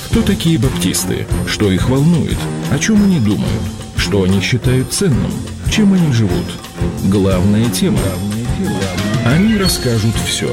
Кто такие баптисты? Что их волнует? О чем они думают? Что они считают ценным? Чем они живут? Главная тема. Они расскажут все.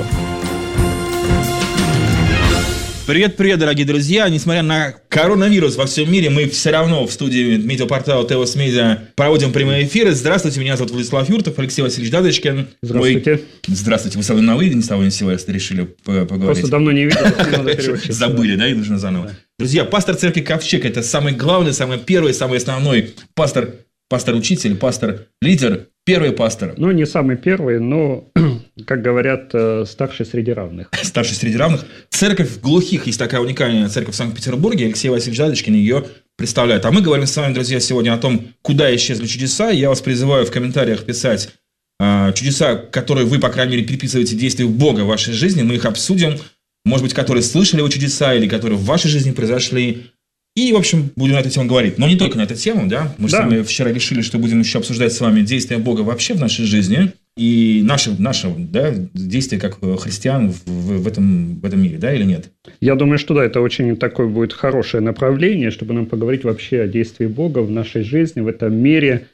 Привет, дорогие друзья! Несмотря на коронавирус во всем мире, мы все равно в студии медиапортала ТВС Медиа проводим прямые эфиры. Здравствуйте, меня зовут Владислав Юртов, Алексей Васильевич Дадочкин. Здравствуйте. Здравствуйте. Вы со мной на «вы» не с того ни с сего, если решили поговорить? Просто давно не видел, надо переучиться. Забыли, да, и нужно заново. Друзья, пастор церкви Ковчег – это самый главный, самый первый, самый основной пастор-учитель, пастор-лидер, первый пастор. Ну, не самый первый, но, как говорят, старший среди равных. Старший среди равных. Церковь глухих, есть такая уникальная церковь в Санкт-Петербурге, Алексей Васильевич Дадочкин ее представляет. А мы говорим с вами, друзья, сегодня о том, куда исчезли чудеса. Я вас призываю в комментариях писать чудеса, которые вы, по крайней мере, приписываете действию Бога в вашей жизни. Мы их обсудим. Может быть, которые слышали вы чудеса или которые в вашей жизни произошли. И, в общем, будем на эту тему говорить. Но не только на эту тему, да? Мы с вами вчера решили, что будем еще обсуждать с вами действия Бога вообще в нашей жизни. И наше да, действие как христиан в этом мире, да, или нет? Я думаю, что да, это очень такое будет хорошее направление, чтобы нам поговорить вообще о действии Бога в нашей жизни, в этом мире,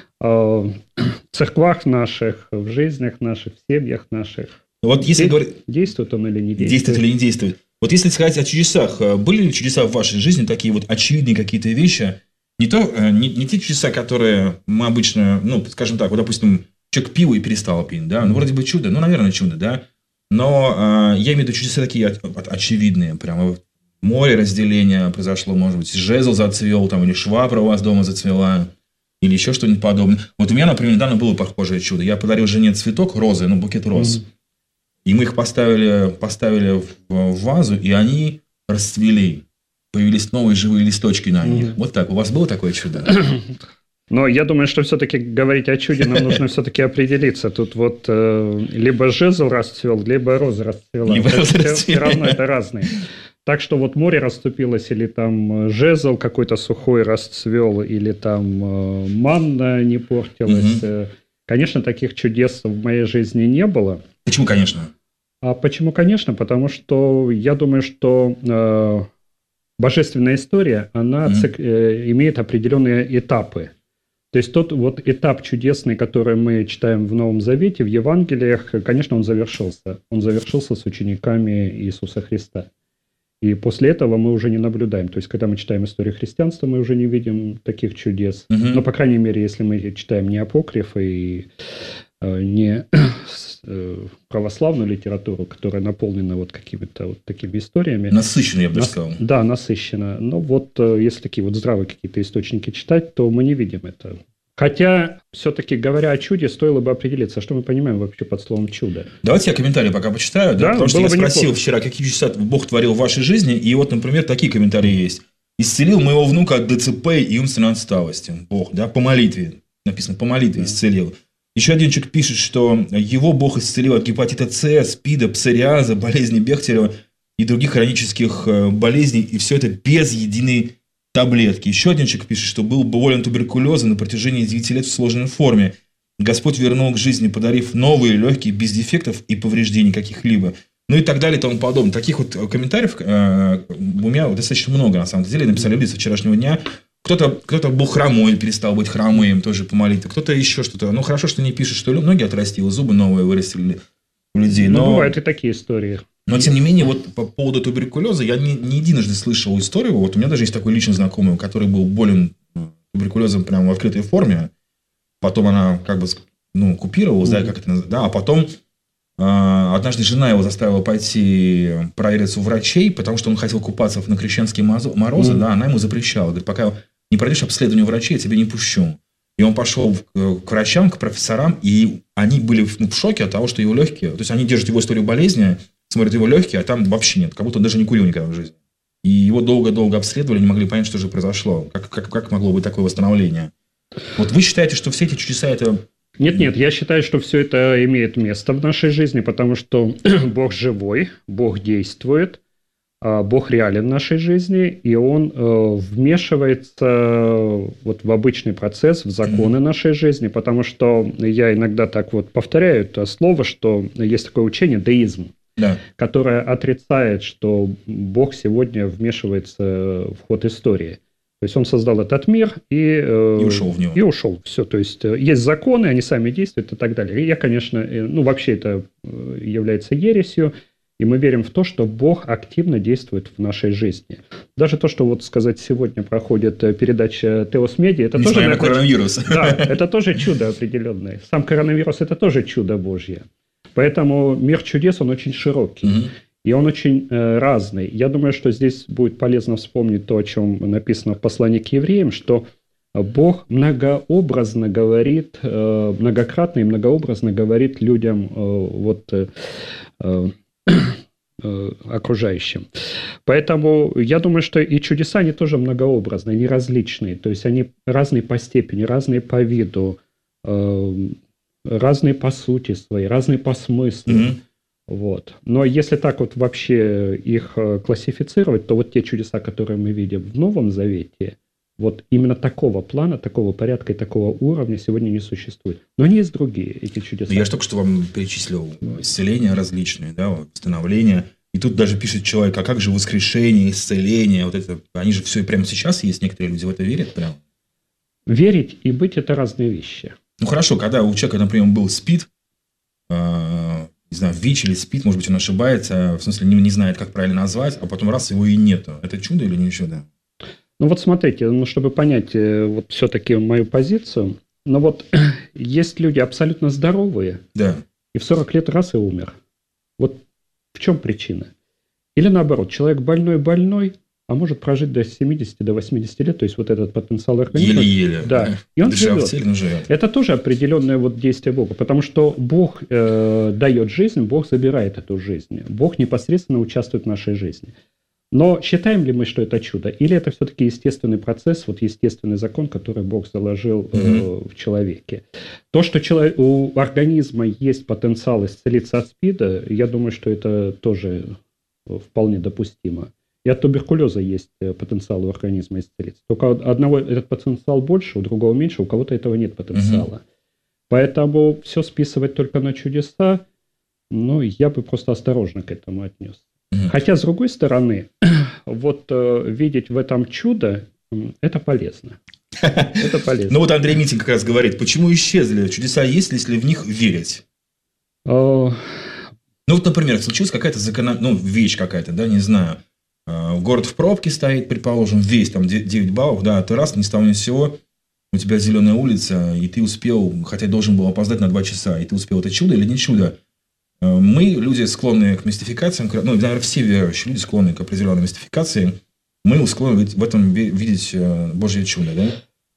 в церквах наших, в жизнях наших, в семьях наших. Вот если говорить... Действует он или не действует? Действует или не действует. Вот если сказать о чудесах, были ли чудеса в вашей жизни, такие вот очевидные какие-то вещи? Не те чудеса, которые мы обычно, ну, скажем так, вот, допустим, человек пил и перестал пить, да, ну, вроде бы чудо, ну, наверное, чудо, да, но я имею в виду чудеса такие очевидные, прямо море разделения произошло, может быть, жезл зацвел, там, или швабра у вас дома зацвела, или еще что-нибудь подобное. Вот у меня, например, недавно было похожее чудо. Я подарил жене цветок, розы, ну, букет роз. И мы их поставили в вазу, и они расцвели. Появились новые живые листочки на них. Вот так. У вас было такое чудо? Но я думаю, что все-таки говорить о чуде нам нужно все-таки определиться. Тут вот либо жезл расцвел, либо роза расцвела. Все равно это разные. Так что вот море расступилось, или там жезл какой-то сухой расцвел, или там манна не портилась. Конечно, таких чудес в моей жизни не было. Почему, конечно? А почему, конечно? Потому что я думаю, что божественная история, она имеет определенные этапы. То есть тот вот этап чудесный, который мы читаем в Новом Завете, в Евангелиях, конечно, он завершился. Он завершился с учениками Иисуса Христа. И после этого мы уже не наблюдаем. То есть, когда мы читаем историю христианства, мы уже не видим таких чудес. Но, по крайней мере, если мы читаем не апокрифы и не православную литературу, которая наполнена вот какими-то вот такими историями. Насыщенно, я бы сказал. Да, насыщенно. Но вот если такие вот здравые какие-то источники читать, то мы не видим это. Хотя, все-таки, говоря о чуде, стоило бы определиться, что мы понимаем вообще под словом «чудо». Давайте я комментарии пока почитаю, да? Потому что я спросил вчера, какие чудеса Бог творил в вашей жизни, и вот, например, такие комментарии есть. «Исцелил моего внука от ДЦП и умственной отсталости». Бог, да, по молитве. Написано, по молитве исцелил. Еще один человек пишет, что его Бог исцелил от гепатита С, СПИДа, псориаза, болезни Бехтерева и других хронических болезней, и все это без единой таблетки. Еще один человек пишет, что был болен туберкулезом на протяжении 9 лет в сложной форме. Господь вернул к жизни, подарив новые легкие, без дефектов и повреждений каких-либо. Ну и так далее и тому подобное. Таких вот комментариев у меня достаточно много, на самом деле. Написали люди со вчерашнего дня. Кто-то был хромой, перестал быть хромым, тоже по молитве. Кто-то еще что-то. Ну, хорошо, что не пишет, что ноги отрастило, зубы новые вырастили у людей. Но бывают и такие истории. Но, тем не менее, вот по поводу туберкулеза я не единожды слышал историю. Вот у меня даже есть такой личный знакомый, который был болен туберкулезом прямо в открытой форме. Потом она как бы купировалась, да, как это называется. Да, а потом однажды жена его заставила пойти провериться у врачей, потому что он хотел купаться на крещенские морозы, да, она ему запрещала. Говорит, пока не пройдешь обследование у врачей, я тебя не пущу. И он пошел к врачам, к профессорам, и они были в шоке от того, что его легкие... То есть, они держат его историю болезни, смотрят его легкие, а там вообще нет. Как будто он даже не курил никогда в жизни. И его долго-долго обследовали, не могли понять, что же произошло. Как могло быть такое восстановление? Вот вы считаете, что все эти чудеса это... Нет, я считаю, что все это имеет место в нашей жизни, потому что Бог живой, Бог действует, Бог реален в нашей жизни, и Он вмешивается вот в обычный процесс, в законы нашей жизни, потому что я иногда так вот повторяю это слово, что есть такое учение – деизм. которая отрицает, что Бог сегодня вмешивается в ход истории. То есть он создал этот мир и ушел в него. И ушел. Все. То есть есть законы, они сами действуют и так далее. И я, конечно, вообще это является ересью. И мы верим в то, что Бог активно действует в нашей жизни. Даже то, что вот сказать сегодня проходит передача Теос Медиа, это тоже... на коронавирус. Да, это тоже чудо определенное. Сам коронавирус – это тоже чудо Божье. Поэтому мир чудес, он очень широкий. И он очень разный. Я думаю, что здесь будет полезно вспомнить то, о чем написано в послании к евреям, что Бог многообразно говорит, многократно и многообразно говорит людям окружающим. Поэтому я думаю, что и чудеса, они тоже многообразные, они различные. То есть они разные по степени, разные по виду, разные по сути своей, разные по смыслу. Вот. Но если так вот вообще их классифицировать, то вот те чудеса, которые мы видим в Новом Завете, вот именно такого плана, такого порядка и такого уровня сегодня не существует. Но они есть другие, эти чудеса. Я же только что вам перечислил исцеления различные, да, восстановления. И тут даже пишет человек, а как же воскрешение, исцеление, вот это, они же все и прямо сейчас есть, некоторые люди в это верят прямо. Верить и быть – это разные вещи. Ну, хорошо, когда у человека, например, был СПИД, не знаю, ВИЧ или СПИД, может быть, он ошибается, в смысле, не знает, как правильно назвать, а потом раз его и нету. Это чудо или не чудо? Ну, вот смотрите, чтобы понять вот все-таки мою позицию, но вот есть люди абсолютно здоровые, да. И в 40 лет раз и умер. Вот в чем причина? Или наоборот, человек больной, а может прожить до 70, до 80 лет, то есть вот этот потенциал организма. Еле-еле. Да, и он живет. живет. Это тоже определенное вот действие Бога, потому что Бог дает жизнь, Бог забирает эту жизнь. Бог непосредственно участвует в нашей жизни. Но считаем ли мы, что это чудо? Или это все-таки естественный процесс, вот естественный закон, который Бог заложил в человеке? То, что у организма есть потенциал исцелиться от СПИДа, я думаю, что это тоже вполне допустимо. И от туберкулеза есть потенциал у организма исцелиться. Только у одного этот потенциал больше, у другого меньше, у кого-то этого нет потенциала. Поэтому все списывать только на чудеса, я бы просто осторожно к этому отнесся. Хотя, с другой стороны, вот видеть в этом чудо, это полезно. Это полезно. Ну, вот Андрей Митин как раз говорит, почему исчезли чудеса, есть ли, если в них верить? Ну, вот, например, случилась какая-то вещь какая-то, да, не знаю. Город в пробке стоит, предположим, весь там 9 баллов, да, ты раз, ни с того ни с сего, у тебя зеленая улица, и ты успел, хотя должен был опоздать на 2 часа, и ты успел. Это чудо или не чудо? Мы, люди, склонные к мистификациям, наверное, все верующие люди склонны к определенной мистификации, мы склонны в этом видеть Божье чудо, да?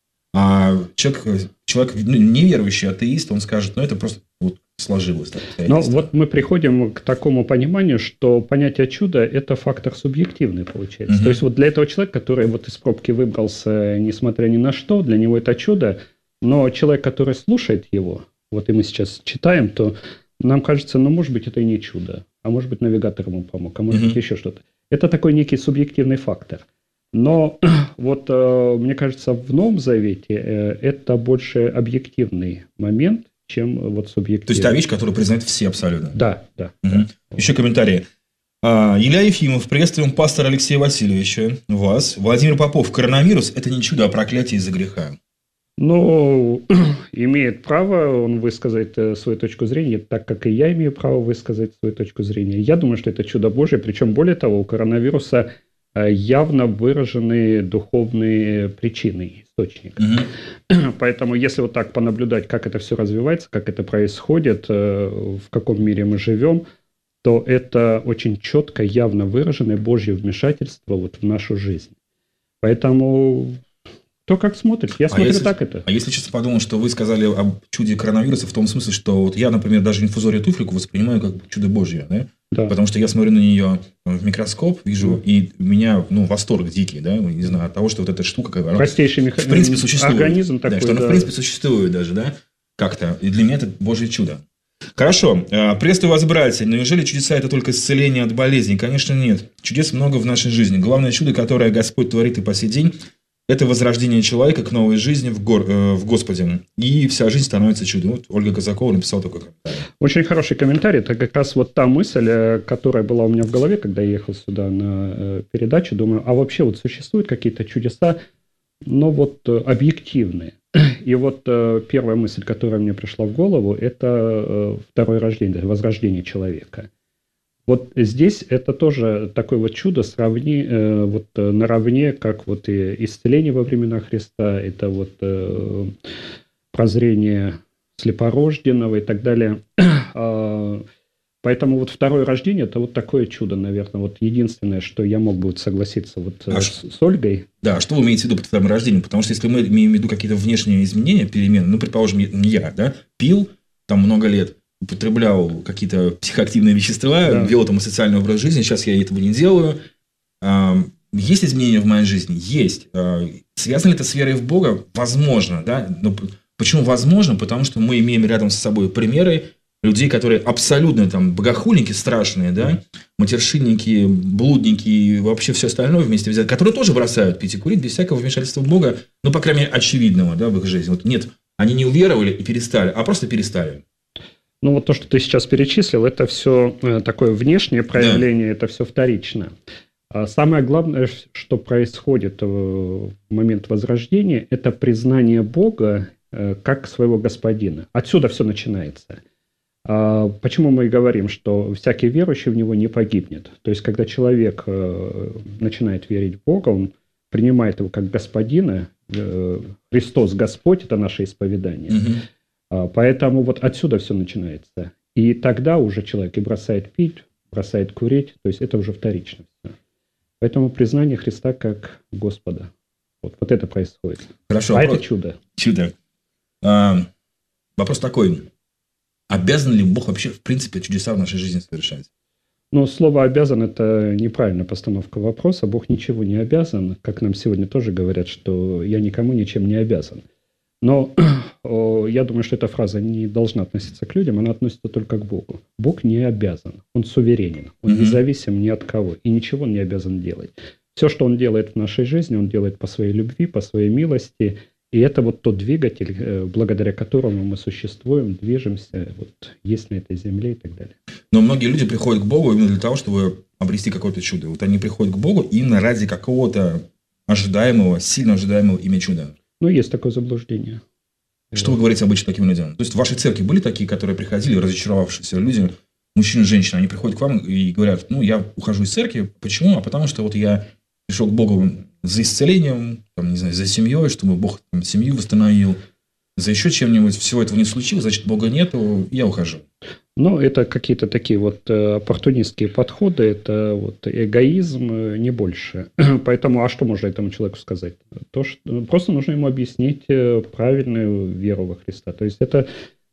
А человек неверующий, атеист, он скажет, это просто вот сложилось. Но вот мы приходим к такому пониманию, что понятие чуда – это фактор субъективный, получается. То есть вот для этого человека, который вот из пробки выбрался, несмотря ни на что, для него это чудо, но человек, который слушает его, вот и мы сейчас читаем, то нам кажется, может быть, это и не чудо, а может быть, навигатор ему помог, а может быть, еще что-то. Это такой некий субъективный фактор. Но вот, мне кажется, в Новом Завете это больше объективный момент, чем вот субъективный. То есть, та вещь, которую признают все абсолютно. Да. Еще комментарии. Илья Ефимов, приветствуем пастора Алексея Васильевича, вас. Владимир Попов, коронавирус – это не чудо, а проклятие из-за греха. Имеет право он высказать свою точку зрения, так как и я имею право высказать свою точку зрения. Я думаю, что это чудо Божие, причем более того, у коронавируса явно выраженные духовные причины, источник. Поэтому, если вот так понаблюдать, как это все развивается, как это происходит, в каком мире мы живем, то это очень четко, явно выраженное Божье вмешательство вот в нашу жизнь. Поэтому... Кто как смотрит. Я смотрю так это. А если честно подумал, что вы сказали об чуде коронавируса в том смысле, что вот я, например, даже инфузорию туфлику воспринимаю как чудо Божье, да? Да. Потому что я смотрю на нее в микроскоп, вижу, и у меня восторг дикий, да, не знаю, от того, что вот эта штука, простейший в принципе существует. Организм такой, что она в принципе существует даже, да, как-то. И для меня это Божье чудо. Хорошо. Приветствую вас, братья. Неужели чудеса – это только исцеление от болезней? Конечно, нет. Чудес много в нашей жизни. Главное чудо, которое Господь творит и по сей день, это возрождение человека к новой жизни в Господе. И вся жизнь становится чудом. Вот Ольга Казакова написала такой комментарий. Очень хороший комментарий. Это как раз вот та мысль, которая была у меня в голове, когда я ехал сюда на передачу. Думаю, а вообще вот существуют какие-то чудеса, но вот объективные. И вот первая мысль, которая мне пришла в голову, это второе рождение, возрождение человека. Вот здесь это тоже такое вот чудо вот наравне, как вот и исцеление во времена Христа, это вот прозрение слепорожденного и так далее. Поэтому вот второе рождение – это вот такое чудо, наверное. Вот единственное, что я мог бы согласиться вот с Ольгой. Да, что вы имеете в виду под вторым рождением? Потому что если мы имеем в виду какие-то внешние изменения, перемены, ну, предположим, я пил там много лет, употреблял какие-то психоактивные вещества, вел там социальный образ жизни, сейчас я этого не делаю. Есть изменения в моей жизни? Есть. Связано ли это с верой в Бога? Возможно, да. Но почему возможно? Потому что мы имеем рядом с собой примеры людей, которые абсолютно там богохульники страшные, да, матершинники, блудники и вообще все остальное вместе взять, которые тоже бросают пить и курить без всякого вмешательства Бога, ну, по крайней мере, очевидного, да, в их жизни. Вот нет, они не уверовали и перестали, а просто перестали. Ну, вот то, что ты сейчас перечислил, это все такое внешнее проявление, это все вторично. А самое главное, что происходит в момент возрождения, это признание Бога как своего господина. Отсюда все начинается. Почему мы и говорим, что всякий верующий в него не погибнет? То есть, когда человек начинает верить в Бога, он принимает его как господина, Христос Господь – это наше исповедание. Поэтому вот отсюда все начинается. И тогда уже человек и бросает пить, бросает курить, то есть это уже вторично. Поэтому признание Христа как Господа. Вот это происходит. Хорошо. Это чудо. Чудо. Вопрос такой. Обязан ли Бог вообще, в принципе, чудеса в нашей жизни совершать? Но слово «обязан» – это неправильная постановка вопроса. Бог ничего не обязан. Как нам сегодня тоже говорят, что я никому ничем не обязан. Но я думаю, что эта фраза не должна относиться к людям, она относится только к Богу. Бог не обязан, Он суверенен, Он независим ни от кого, и ничего Он не обязан делать. Все, что Он делает в нашей жизни, Он делает по своей любви, по своей милости, и это вот тот двигатель, благодаря которому мы существуем, движемся, вот есть на этой земле и так далее. Но многие люди приходят к Богу именно для того, чтобы обрести какое-то чудо. Вот они приходят к Богу именно ради какого-то ожидаемого, сильно ожидаемого ими чуда. Ну, есть такое заблуждение. Что вы говорите обычно таким людям? То есть, в вашей церкви были такие, которые приходили, разочаровавшиеся люди, мужчины и женщины, они приходят к вам и говорят, ну, я ухожу из церкви. Почему? А потому что вот я пришел к Богу за исцелением, там, не знаю, за семьей, чтобы Бог там, семью восстановил, за еще чем-нибудь. Всего этого не случилось, значит, Бога нету, я ухожу. Ну, это какие-то такие вот оппортунистские подходы, это вот эгоизм, не больше. Поэтому, а что можно этому человеку сказать? То, что просто нужно ему объяснить правильную веру во Христа. То есть, это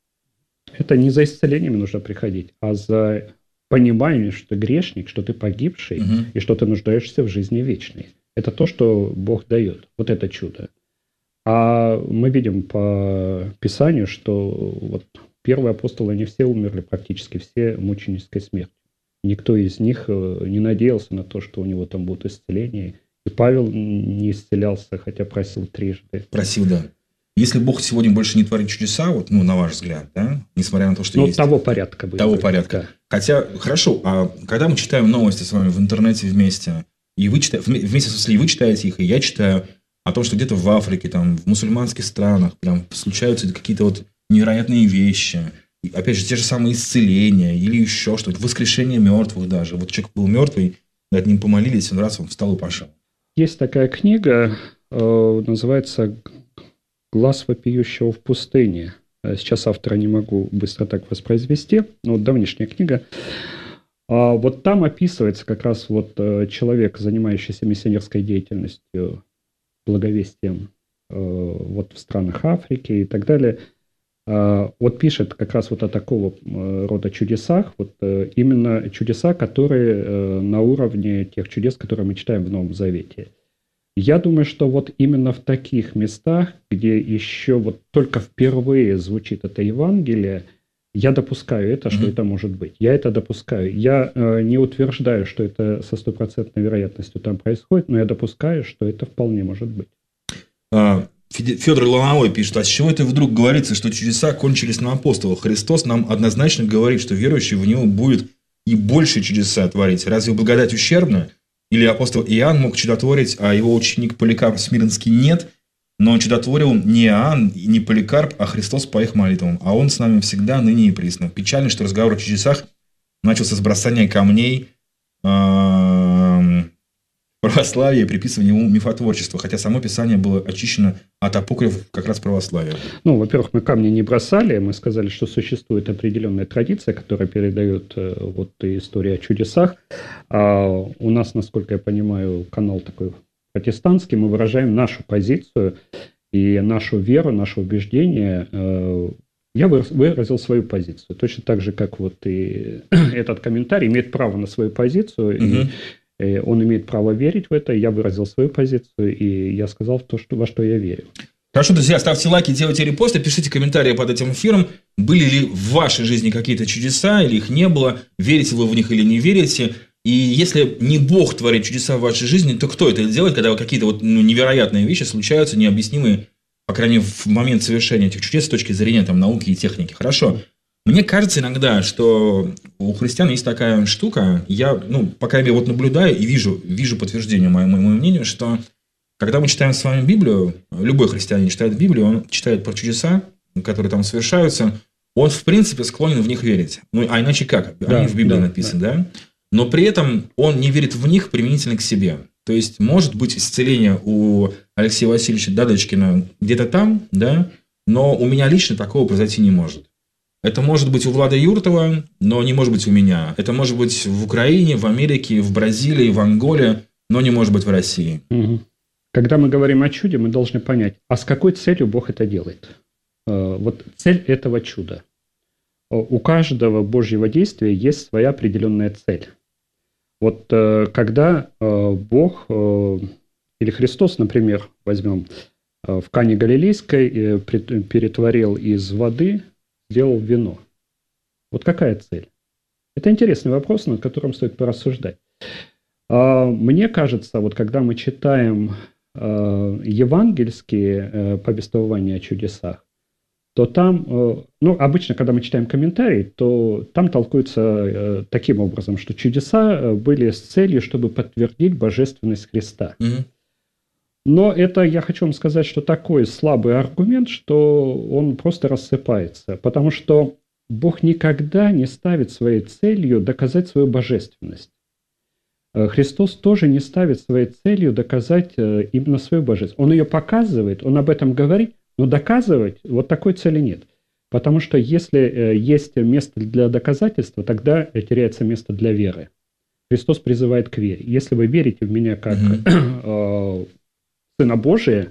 не за исцелением нужно приходить, а за пониманием, что ты грешник, что ты погибший, и что ты нуждаешься в жизни вечной. Это то, что Бог дает. Вот это чудо. А мы видим по Писанию, что вот первые апостолы, они все умерли практически, все мученической смертью. Никто из них не надеялся на то, что у него там будут исцеления. И Павел не исцелялся, хотя просил трижды. Просил, да. Если Бог сегодня больше не творит чудеса, вот, ну, на ваш взгляд, да, несмотря на то, что есть... того порядка. Того порядка. Да. Хотя, хорошо, а когда мы читаем новости с вами в интернете вместе, и вы читаете, вместе с вами вы читаете их, и я читаю о том, что где-то в Африке, там, в мусульманских странах прям случаются какие-то вот невероятные вещи. И, опять же, те же самые исцеления или еще что-то, воскрешение мертвых даже. Вот человек был мертвый, над ним помолились, он раз, он встал и пошел. Есть такая книга, называется «Глас вопиющего в пустыне». Сейчас автора не могу быстро так воспроизвести, но вот давнишняя книга. Вот там описывается как раз вот человек, занимающийся миссионерской деятельностью, благовестием вот в странах Африки и так далее. Вот пишет как раз вот о такого рода чудесах, вот именно чудеса, которые на уровне тех чудес, которые мы читаем в Новом Завете. Я думаю, что вот именно в таких местах, где еще вот только впервые звучит это Евангелие, я допускаю это, что это может быть. Я это допускаю. Я не утверждаю, что это со стопроцентной вероятностью там происходит, но я допускаю, что это вполне может быть. Федор Лановой пишет: а с чего это вдруг говорится, что чудеса кончились на апостолах? Христос нам однозначно говорит, что верующий в Него будет и больше чудеса творить. Разве благодать ущербна? Или апостол Иоанн мог чудотворить, а его ученик Поликарп Смирнский нет? Но чудотворил не Иоанн и не Поликарп, а Христос по их молитвам. А Он с нами всегда, ныне и присно. Печально, что разговор о чудесах начался с бросания камней, православие и приписывание ему мифотворчества, хотя само Писание было очищено от апокрифов как раз православия. Ну, во-первых, мы камни не бросали, мы сказали, что существует определенная традиция, которая передает вот историю о чудесах. А у нас, насколько я понимаю, канал такой протестантский, мы выражаем нашу позицию и нашу веру, наше убеждение. Я выразил свою позицию, точно так же, как вот и этот комментарий имеет право на свою позицию, и он имеет право верить в это, я выразил свою позицию, и я сказал то, во что я верю. Хорошо, друзья, ставьте лайки, делайте репосты, пишите комментарии под этим эфиром. Были ли в вашей жизни какие-то чудеса, или их не было? Верите вы в них или не верите? И если не Бог творит чудеса в вашей жизни, то кто это делает, когда какие-то вот, невероятные вещи случаются, необъяснимые, по крайней мере, в момент совершения этих чудес с точки зрения науки и техники? Хорошо. Мне кажется иногда, что у христиан есть такая штука, я, по крайней мере, вот наблюдаю и вижу подтверждение моему мнению, что когда мы читаем с вами Библию, любой христианин читает Библию, он читает про чудеса, которые там совершаются, он, в принципе, склонен в них верить. А иначе как? Они в Библии написаны, да? Но при этом он не верит в них применительно к себе. То есть, может быть, исцеление у Алексея Васильевича Дадочкина где-то там, да, но у меня лично такого произойти не может. Это может быть у Влада Юртова, но не может быть у меня. Это может быть в Украине, в Америке, в Бразилии, в Анголе, но не может быть в России. Когда мы говорим о чуде, мы должны понять, а с какой целью Бог это делает? Вот цель этого чуда. У каждого Божьего действия есть своя определенная цель. Вот когда Бог или Христос, например, возьмем, в Кане Галилейской перетворил из воды, сделал вино. Вот какая цель? Это интересный вопрос, над которым стоит порассуждать. Мне кажется, вот когда мы читаем евангельские повествования о чудесах, то там, обычно, когда мы читаем комментарий, то там толкуется таким образом, что чудеса были с целью, чтобы подтвердить божественность Христа. Но это, я хочу вам сказать, что такой слабый аргумент, что он просто рассыпается. Потому что Бог никогда не ставит своей целью доказать свою божественность. Христос тоже не ставит своей целью доказать именно свою божественность. Он ее показывает, он об этом говорит, но доказывать вот такой цели нет. Потому что если есть место для доказательства, тогда теряется место для веры. Христос призывает к вере. Если вы верите в меня как Сына Божия,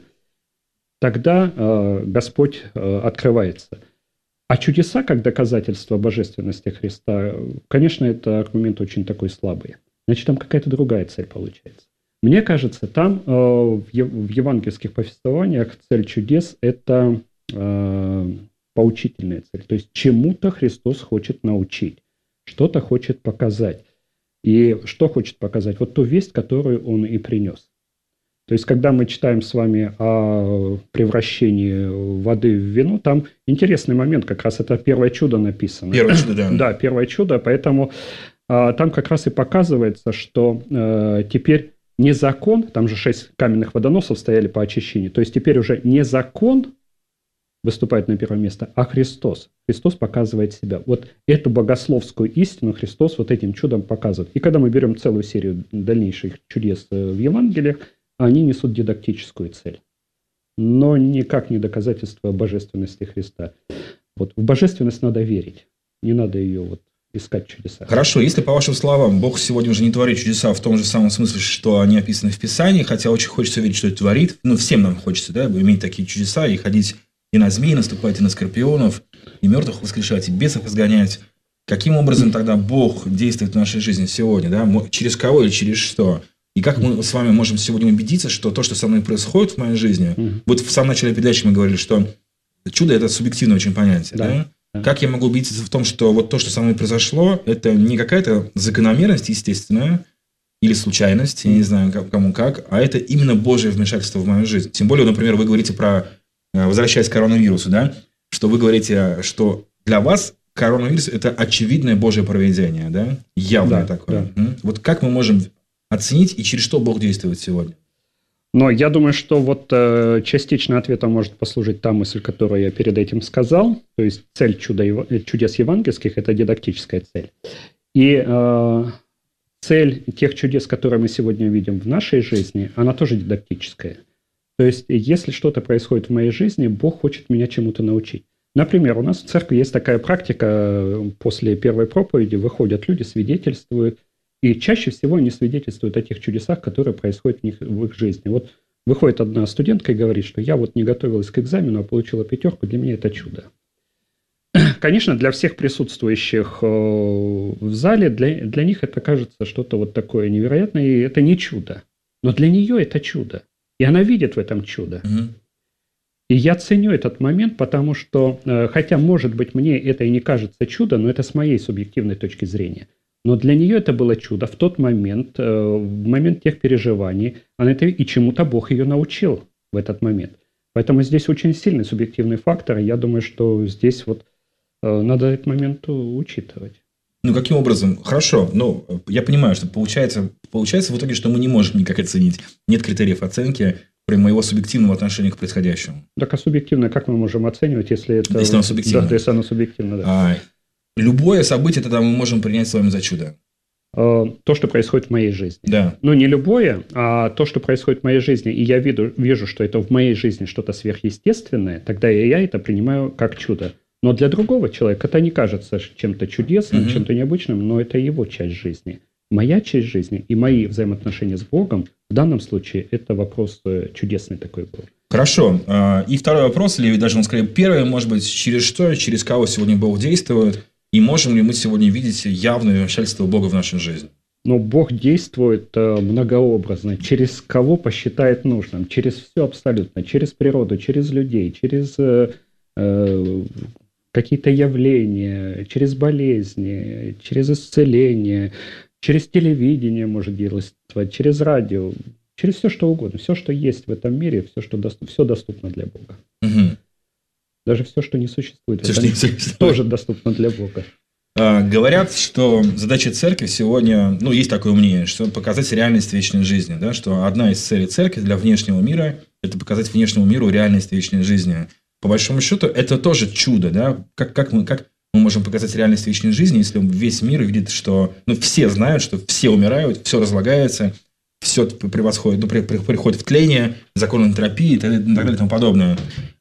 тогда Господь открывается. А чудеса, как доказательство божественности Христа, конечно, это аргумент очень такой слабый. Значит, там какая-то другая цель получается. Мне кажется, там в евангельских повествованиях цель чудес – это поучительная цель. То есть чему-то Христос хочет научить, что-то хочет показать. И что хочет показать? Вот ту весть, которую Он и принес. То есть, когда мы читаем с вами о превращении воды в вино, там интересный момент, как раз это первое чудо написано. Первое чудо, да. Да, первое чудо, поэтому там как раз и показывается, что теперь не закон, там же 6 каменных водоносов стояли по очищению, то есть теперь уже не закон выступает на первое место, а Христос. Христос показывает себя. Вот эту богословскую истину Христос вот этим чудом показывает. И когда мы берем целую серию дальнейших чудес в Евангелиях, они несут дидактическую цель, но никак не доказательство божественности Христа. Вот в божественность надо верить, не надо ее вот искать чудеса. Хорошо, если, по вашим словам, Бог сегодня уже не творит чудеса в том же самом смысле, что они описаны в Писании, хотя очень хочется верить, что это творит, всем нам хочется, да, иметь такие чудеса и ходить и на змей наступать, и на скорпионов, и мертвых воскрешать, и бесов изгонять. Каким образом тогда Бог действует в нашей жизни сегодня, да? Через кого или через что? И как мы с вами можем сегодня убедиться, что то, что со мной происходит в моей жизни, вот в самом начале передачи мы говорили, что чудо – это субъективное очень понятие, да? Как я могу убедиться в том, что вот то, что со мной произошло, это не какая-то закономерность естественная, или случайность, я не знаю, кому как, а это именно Божье вмешательство в мою жизнь. Тем более, например, вы говорите про, возвращаясь к коронавирусу, да, что вы говорите, что для вас коронавирус – это очевидное Божье провидение, да, явное такое. Да. Вот как мы можем оценить и через что Бог действует сегодня? Но я думаю, что вот частично ответом может послужить та мысль, которую я перед этим сказал. То есть цель чудес евангельских – это дидактическая цель. И цель тех чудес, которые мы сегодня видим в нашей жизни, она тоже дидактическая. То есть если что-то происходит в моей жизни, Бог хочет меня чему-то научить. Например, у нас в церкви есть такая практика, после первой проповеди выходят люди, свидетельствуют. И чаще всего они свидетельствуют о тех чудесах, которые происходят в их жизни. Вот выходит одна студентка и говорит, что я вот не готовилась к экзамену, а получила 5, для меня это чудо. Конечно, для всех присутствующих в зале, для них это кажется что-то вот такое невероятное, и это не чудо. Но для нее это чудо. И она видит в этом чудо. И я ценю этот момент, потому что, хотя, может быть, мне это и не кажется чудо, но это с моей субъективной точки зрения. Но для нее это было чудо в тот момент, в момент тех переживаний, и чему-то Бог ее научил в этот момент. Поэтому здесь очень сильный субъективный фактор, и я думаю, что здесь вот надо этот момент учитывать. Ну, каким образом? Хорошо, но я понимаю, что получается в итоге, что мы не можем никак оценить. Нет критериев оценки при моего субъективного отношения к происходящему. Так, а субъективно как мы можем оценивать, если это... Если оно субъективно. Да, если оно субъективно, да. Любое событие тогда мы можем принять с вами за чудо. То, что происходит в моей жизни. Да. Ну, не любое, а то, что происходит в моей жизни, и я вижу, что это в моей жизни что-то сверхъестественное, тогда я это принимаю как чудо. Но для другого человека это не кажется чем-то чудесным, чем-то необычным, но это его часть жизни. Моя часть жизни и мои взаимоотношения с Богом в данном случае это вопрос чудесный такой был. Хорошо. И второй вопрос, или даже, скорее, первый, может быть, через что, через кого сегодня Бог действует, и можем ли мы сегодня видеть явное вмешательство Бога в нашу жизнь? Но Бог действует многообразно, через кого посчитает нужным, через все абсолютно, через природу, через людей, через какие-то явления, через болезни, через исцеление, через телевидение может действовать, через радио, через все что угодно, все, что есть в этом мире, все доступно для Бога. Угу. Даже все, что не существует, тоже доступно для Бога. Говорят, что задача церкви сегодня, есть такое мнение, что показать реальность вечной жизни, да, что одна из целей церкви для внешнего мира – это показать внешнему миру реальность вечной жизни. По большому счету, это тоже чудо, да? Как мы можем показать реальность вечной жизни, если весь мир видит, что все знают, что все умирают, все разлагается, все превосходит, приходит в тление, закон энтропии и так далее и тому подобное.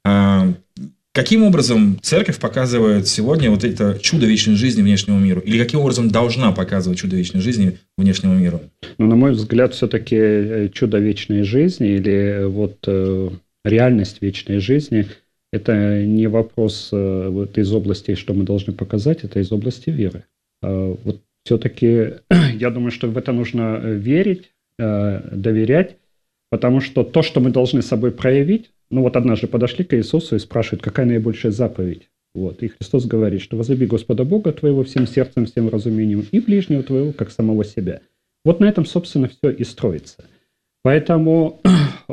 Каким образом церковь показывает сегодня вот это чудо вечной жизни внешнему миру? Или каким образом должна показывать чудо вечной жизни внешнему миру? На мой взгляд, все-таки чудо вечной жизни или реальность вечной жизни – это не вопрос из области, что мы должны показать, это из области веры. Все-таки я думаю, что в это нужно верить, доверять, потому что то, что мы должны собой проявить, однажды подошли к Иисусу и спрашивают, какая наибольшая заповедь. И Христос говорит, что возлюби Господа Бога твоего всем сердцем, всем разумением и ближнего твоего, как самого себя. На этом, собственно, все и строится. Поэтому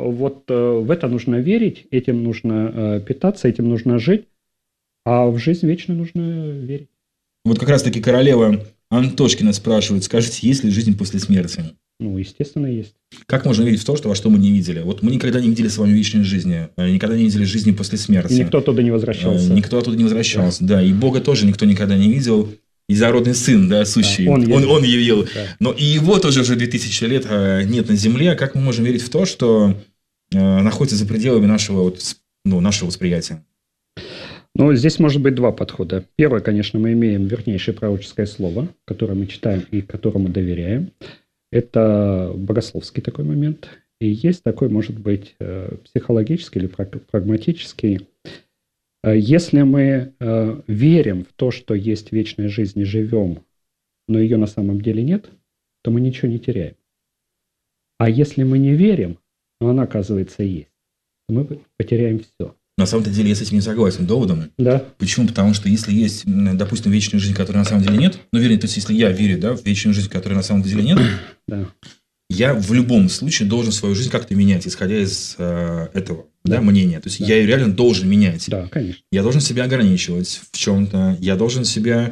в это нужно верить, этим нужно питаться, этим нужно жить, а в жизнь вечно нужно верить. Как раз-таки королева Антошкина спрашивает, скажите, есть ли жизнь после смерти? Естественно, есть. Как можно верить в то, во что мы не видели? Мы никогда не видели с вами вечной жизни, никогда не видели жизни после смерти. И никто оттуда не возвращался. Да. И Бога тоже никто никогда не видел. Единородный Сын, да, сущий, да, он явил. Да. Но и его тоже уже 2000 лет нет на земле. Как мы можем верить в то, что находится за пределами нашего восприятия? Здесь может быть два подхода. Первое, конечно, мы имеем вернейшее пророческое слово, которое мы читаем и которому доверяем. Это богословский такой момент. И есть такой, может быть, психологический или прагматический. Если мы верим в то, что есть вечная жизнь и живем, но ее на самом деле нет, то мы ничего не теряем. А если мы не верим, но она, оказывается, есть, то мы потеряем все. На самом-то деле я с этим не согласен доводом. Да. Почему? Потому что если есть, допустим, вечная жизнь, которой на самом деле нет, ну, вернее, то есть если я верю, да, в вечную жизнь, которой на самом деле нет, да. Я в любом случае должен свою жизнь как-то менять, исходя из этого мнения. То есть я ее реально должен менять. Да, конечно. Я должен себя ограничивать в чем-то, я должен себя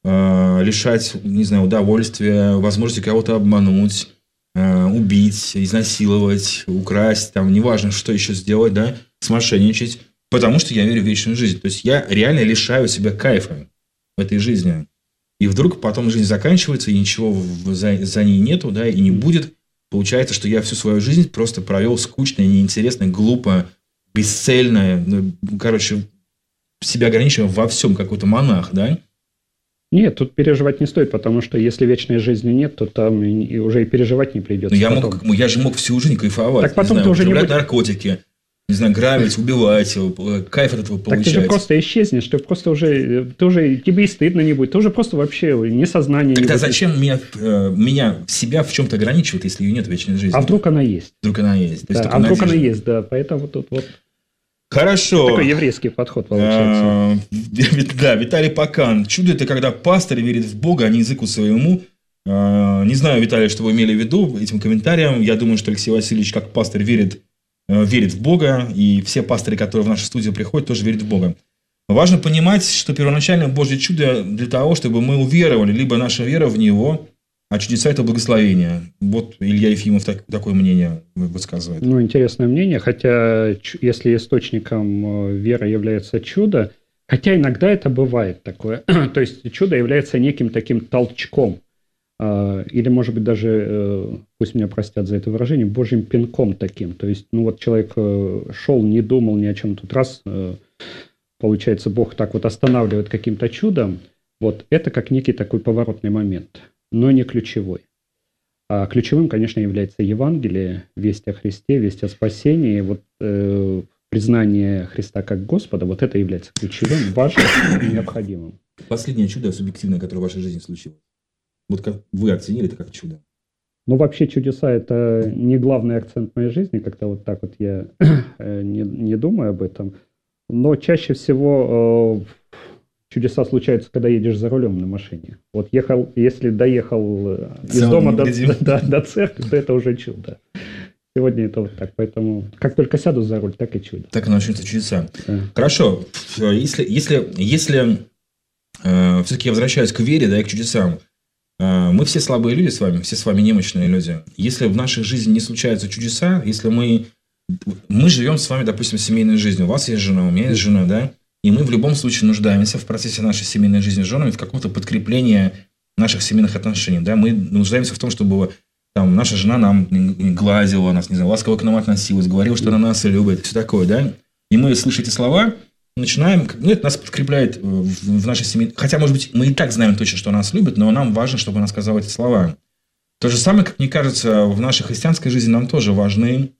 лишать, не знаю, удовольствия, возможности кого-то обмануть, убить, изнасиловать, украсть, там, неважно, что еще сделать, да, смошенничать, потому что я верю в вечную жизнь. То есть я реально лишаю себя кайфа в этой жизни. И вдруг потом жизнь заканчивается, и ничего за ней нету, да, и не будет. Получается, что я всю свою жизнь просто провел скучно, неинтересно, глупо, бесцельно, короче, себя ограничивая во всем, какой-то монах, да? Нет, тут переживать не стоит, потому что если вечной жизни нет, то там уже и переживать не придется. Но я же мог всю жизнь кайфовать. Так потом ты уже не будешь наркотики, не знаю, грабить, убивать, кайф от этого получать. Так ты же просто исчезнешь, ты уже тебе и стыдно не будет, ты уже просто вообще не сознание. Тогда зачем меня себя в чем-то ограничивать, если ее нет в вечной жизни? А вдруг она есть? Вдруг она есть. Да, вдруг она есть, да, поэтому тут вот... Хорошо. Такой еврейский подход получается. Да, Виталий Покан. Чудо – это когда пастор верит в Бога, а не языку своему. Не знаю, Виталий, что вы имели в виду этим комментарием. Я думаю, что Алексей Васильевич, как пастор, верит в Бога. И все пасторы, которые в нашу студию приходят, тоже верят в Бога. Важно понимать, что первоначально Божье чудо для того, чтобы мы уверовали, либо наша вера в Него, а чудеса – это благословение. Вот Илья Ефимов такое мнение высказывает. Ну, интересное мнение, хотя если источником веры является чудо, хотя иногда это бывает такое, то есть чудо является неким таким толчком, или, может быть, даже, пусть меня простят за это выражение, Божьим пинком таким. То есть, ну вот человек шел, не думал ни о чем, тут раз, получается, Бог так вот останавливает каким-то чудом, вот это как некий такой поворотный момент. Но не ключевой. А ключевым, конечно, является Евангелие, весть о Христе, весть о спасении. Вот признание Христа как Господа, вот это является ключевым, важным и необходимым. Последнее чудо субъективное, которое в вашей жизни случилось. Вот как вы оценили это как чудо? Ну, вообще чудеса – это не главный акцент моей жизни, как-то вот так вот я не думаю об этом. Но чаще всего... Чудеса случаются, когда едешь за рулем на машине. Вот если доехал из дома до церкви, то это уже чудо. Сегодня это вот так. Поэтому как только сяду за руль, так и чудо. Так и начнутся чудеса. Да. Хорошо. Если все-таки я возвращаюсь к вере, да, и к чудесам. Мы все слабые люди с вами, все с вами немощные люди. Если в нашей жизни не случаются чудеса, если мы живем с вами, допустим, семейной жизнью. У вас есть жена, у меня есть жена, да? И мы в любом случае нуждаемся в процессе нашей семейной жизни с женами в каком-то подкреплении наших семейных отношений. Да? Мы нуждаемся в том, чтобы там, наша жена нам гладила нас, не знаю, ласково к нам относилась, говорила, что она нас любит, все такое. Да? И мы, слыша эти слова, начинаем... Ну, это нас подкрепляет в нашей семье. Хотя, может быть, мы и так знаем точно, что она нас любит, но нам важно, чтобы она сказала эти слова. То же самое, как мне кажется, в нашей христианской жизни нам тоже важны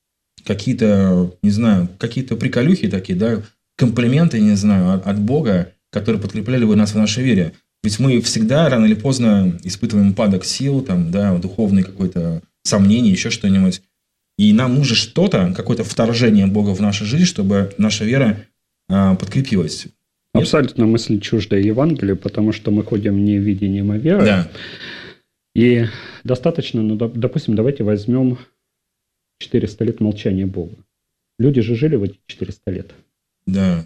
какие-то, не знаю, какие-то приколюхи такие, да, комплименты, не знаю, от Бога, которые подкрепляли бы нас в нашей вере. Ведь мы всегда рано или поздно испытываем упадок сил, там, да, духовный какое-то сомнение, еще что-нибудь. И нам нужно что-то, какое-то вторжение Бога в нашу жизнь, чтобы наша вера подкрепилась. Абсолютно мысль чуждая Евангелию, потому что мы ходим не видением, а верой. Да. И достаточно, ну, допустим, давайте возьмем 400 лет молчания Бога. Люди же жили в эти 400 лет. Да.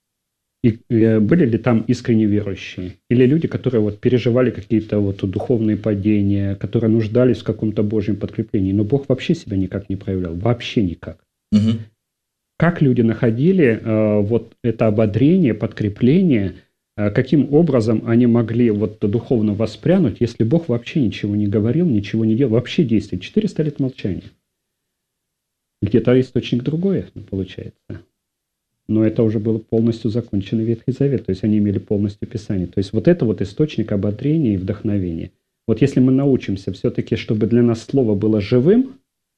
И были ли там искренне верующие? Или люди, которые вот переживали какие-то вот духовные падения, которые нуждались в каком-то Божьем подкреплении, но Бог вообще себя никак не проявлял, вообще никак. Угу. Как люди находили вот это ободрение, подкрепление, каким образом они могли вот духовно воспрянуть, если Бог вообще ничего не говорил, ничего не делал, вообще действует? 400 лет молчания. Где-то источник другой, получается. Но это уже был полностью законченный Ветхий Завет, то есть они имели полностью Писание. То есть вот это вот источник ободрения и вдохновения. Вот если мы научимся все-таки, чтобы для нас Слово было живым,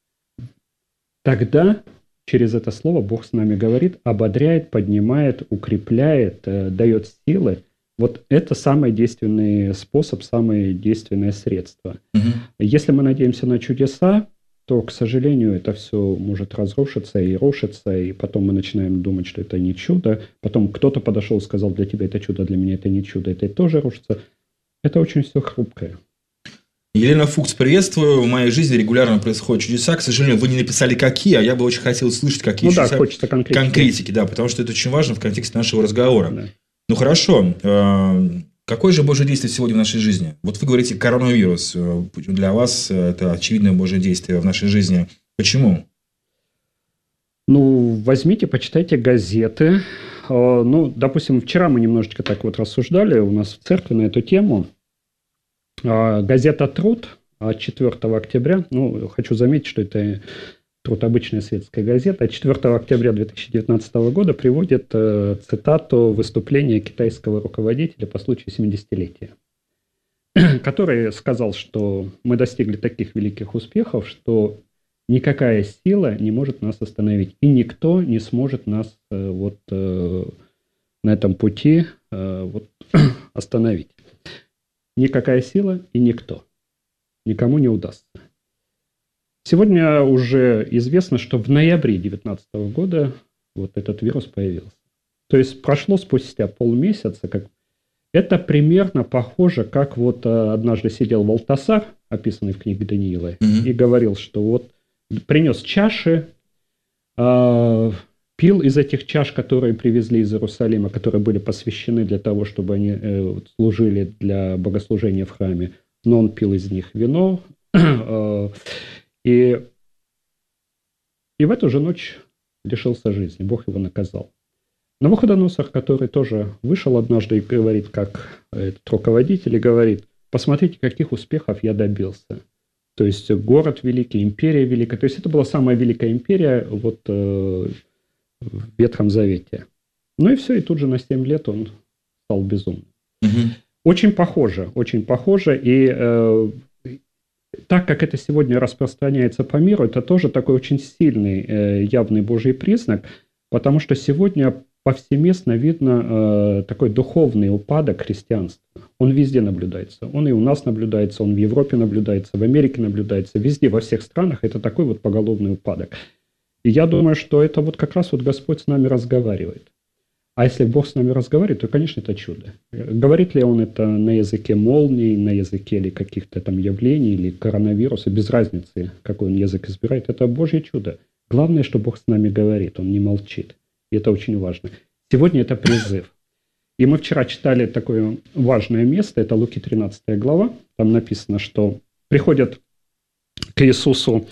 тогда через это Слово Бог с нами говорит, ободряет, поднимает, укрепляет, дает силы. Вот это самый действенный способ, самое действенное средство. Угу. Если мы надеемся на чудеса, то, к сожалению, это все может разрушиться и рушиться, и потом мы начинаем думать, что это не чудо. Потом кто-то подошел и сказал, для тебя это чудо, для меня это не чудо, это тоже рушится. Это очень все хрупкое. Елена Фукс, приветствую. В моей жизни регулярно происходят чудеса. К сожалению, вы не написали, какие, а я бы очень хотел услышать, какие чудеса. Да, хочется конкретики, да, потому что это очень важно в контексте нашего разговора. Да. Ну, хорошо. Какое же Божье действие сегодня в нашей жизни? Вот вы говорите, коронавирус. Для вас это очевидное Божье действие в нашей жизни. Почему? Ну, возьмите, почитайте газеты. Ну, допустим, вчера мы немножечко так вот рассуждали у нас в церкви на эту тему. Газета «Труд» от 4 октября, ну, хочу заметить, что это «Труд» обычная светская газета, от 4 октября 2019 года приводит цитату выступления китайского руководителя по случаю 70-летия, который сказал, что мы достигли таких великих успехов, что никакая сила не может нас остановить, и никто не сможет нас вот на этом пути вот остановить. Никакая сила и никто. Никому не удастся. Сегодня уже известно, что в ноябре 2019 года вот этот вирус появился. То есть прошло спустя полмесяца. Это примерно похоже, как вот однажды сидел Валтасар, описанный в книге Даниила, и говорил, что вот принес чаши, пил из этих чаш, которые привезли из Иерусалима, которые были посвящены для того, чтобы они служили для богослужения в храме. Но он пил из них вино. И в эту же ночь лишился жизни. Бог его наказал. Навуходоносор, который тоже вышел однажды и говорит, как этот руководитель, и говорит, посмотрите, каких успехов я добился. То есть город великий, империя великая. То есть это была самая великая империя вот в Ветхом Завете. Ну и все, и тут же на 7 лет он стал безумным. Очень похоже, очень похоже. И так как это сегодня распространяется по миру, это тоже такой очень сильный явный Божий признак, потому что сегодня повсеместно видно такой духовный упадок христианства. Он везде наблюдается. Он и у нас наблюдается, он в Европе наблюдается, в Америке наблюдается, везде, во всех странах это такой вот поголовный упадок. И я думаю, что это вот как раз вот Господь с нами разговаривает. А если Бог с нами разговаривает, то, конечно, это чудо. Говорит ли Он это на языке молнии, на языке или каких-то там явлений, или коронавируса, без разницы, какой Он язык избирает, это Божье чудо. Главное, что Бог с нами говорит, Он не молчит. И это очень важно. Сегодня это призыв. И мы вчера читали такое важное место, это Луки 13 глава, там написано, что приходят к Иисусу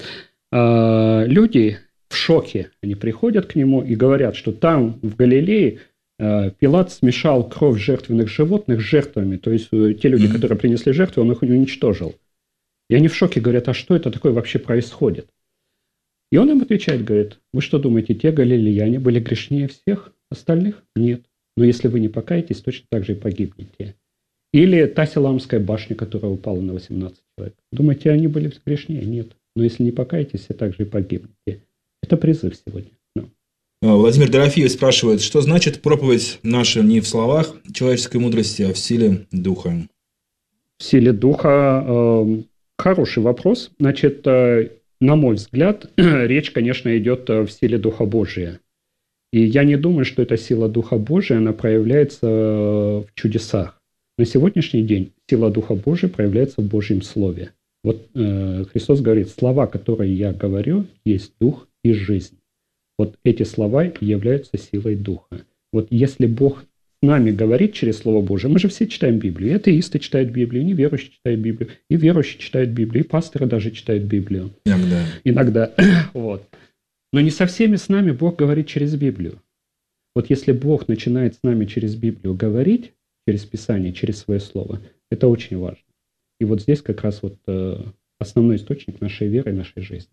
люди в шоке, они приходят к Нему и говорят, что там, в Галилее, Пилат смешал кровь жертвенных животных с жертвами, то есть те люди, которые принесли жертву, он их уничтожил. И они в шоке говорят, а что это такое вообще происходит? И он им отвечает, говорит, вы что думаете, те галилеяне были грешнее всех остальных? Нет. Но если вы не покаетесь, точно так же и погибнете. Или та Силамская башня, которая упала на 18 человек. Думаете, они были грешнее? Нет. Но если не покаетесь, все так же и погибнете. Это призыв сегодня. Владимир Дорофеев спрашивает, что значит проповедь наша не в словах человеческой мудрости, а в силе Духа? В силе Духа хороший вопрос. Значит, на мой взгляд, речь, конечно, идет в силе Духа Божия. И я не думаю, что эта сила Духа Божия, она проявляется в чудесах. На сегодняшний день сила Духа Божия проявляется в Божьем Слове. Вот Христос говорит, слова, которые я говорю, есть Дух и жизнь. Вот эти слова являются силой Духа. Вот если Бог с нами говорит через Слово Божие, мы же все читаем Библию, и атеисты читают Библию, и неверующие читают Библию, и верующие читают Библию, и пасторы даже читают Библию. Иногда. Вот. Но не со всеми с нами Бог говорит через Библию. Вот если Бог начинает с нами через Библию говорить, через Писание, через свое Слово, это очень важно. И вот здесь как раз вот основной источник нашей веры и нашей жизни.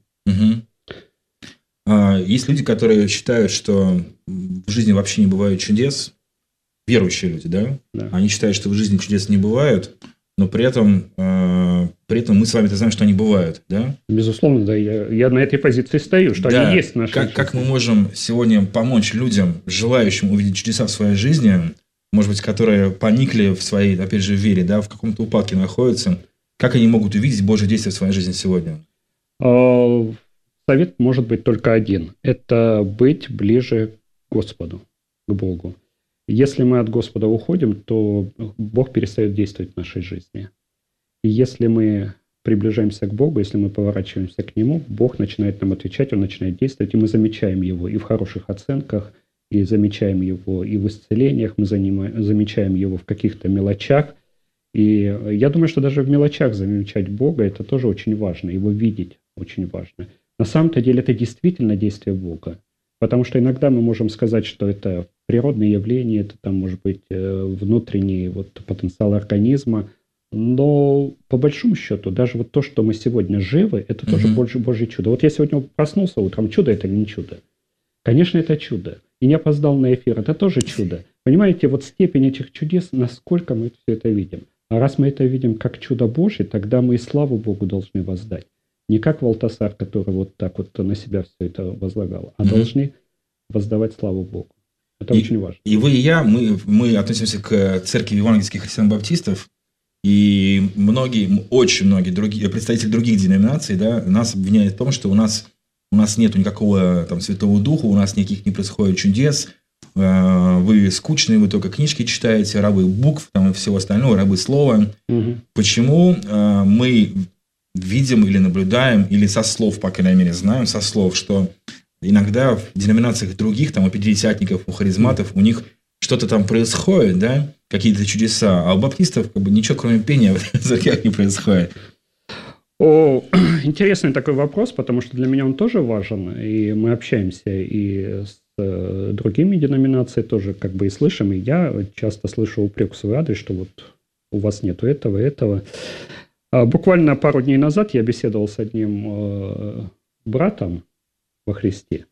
Есть люди, которые считают, что в жизни вообще не бывает чудес. Верующие люди, да? Они считают, что в жизни чудес не бывает, но при этом мы с вами-то знаем, что они бывают, да? Безусловно, да. Я на этой позиции стою, что они есть в нашей жизни. Как мы можем сегодня помочь людям, желающим увидеть чудеса в своей жизни, может быть, которые поникли в своей, опять же, вере, да, в каком-то упадке находятся, как они могут увидеть Божье действие в своей жизни сегодня? Совет может быть только один. Это быть ближе к Господу, к Богу. Если мы от Господа уходим, то Бог перестает действовать в нашей жизни. И если мы приближаемся к Богу, если мы поворачиваемся к Нему, Бог начинает нам отвечать, Он начинает действовать, и мы замечаем Его и в хороших оценках, и замечаем Его и в исцелениях, мы замечаем Его в каких-то мелочах. И я думаю, что даже в мелочах замечать Бога, это тоже очень важно, Его видеть очень важно. На самом-то деле это действительно действие Бога, потому что иногда мы можем сказать, что это природное явление, это там может быть внутренний потенциал организма, но по большому счету даже вот то, что мы сегодня живы, это тоже Божье чудо. Вот я сегодня проснулся утром, чудо это или не чудо? Конечно, это чудо. И не опоздал на эфир, это тоже чудо. Понимаете, вот степень этих чудес, насколько мы все это видим. А раз мы это видим как чудо Божье, тогда мы и славу Богу должны воздать. Не как Валтасар, который вот так вот на себя все это возлагал, а должны воздавать славу Богу. Это очень важно. И вы, и я, мы относимся к церкви евангельских христиан-баптистов, и очень многие другие представители других деноминаций, да, нас обвиняют в том, что у нас нет никакого там Святого Духа, у нас никаких не происходит чудес, вы скучные, вы только книжки читаете, рабы букв там, и всего остального, рабы слова. Почему мы видим или наблюдаем, или со слов, по крайней мере, знаем со слов, что иногда в деноминациях других, там, у пятидесятников, у харизматов, у них что-то там происходит, да, какие-то чудеса, а у баптистов как бы ничего, кроме пения, в церквях не происходит. Интересный такой вопрос, потому что для меня он тоже важен, и мы общаемся и с другими деноминациями тоже как бы и слышим, и я часто слышу упрек в свой адрес, что вот у вас нету этого. Буквально пару дней назад я беседовал с одним братом во Христе,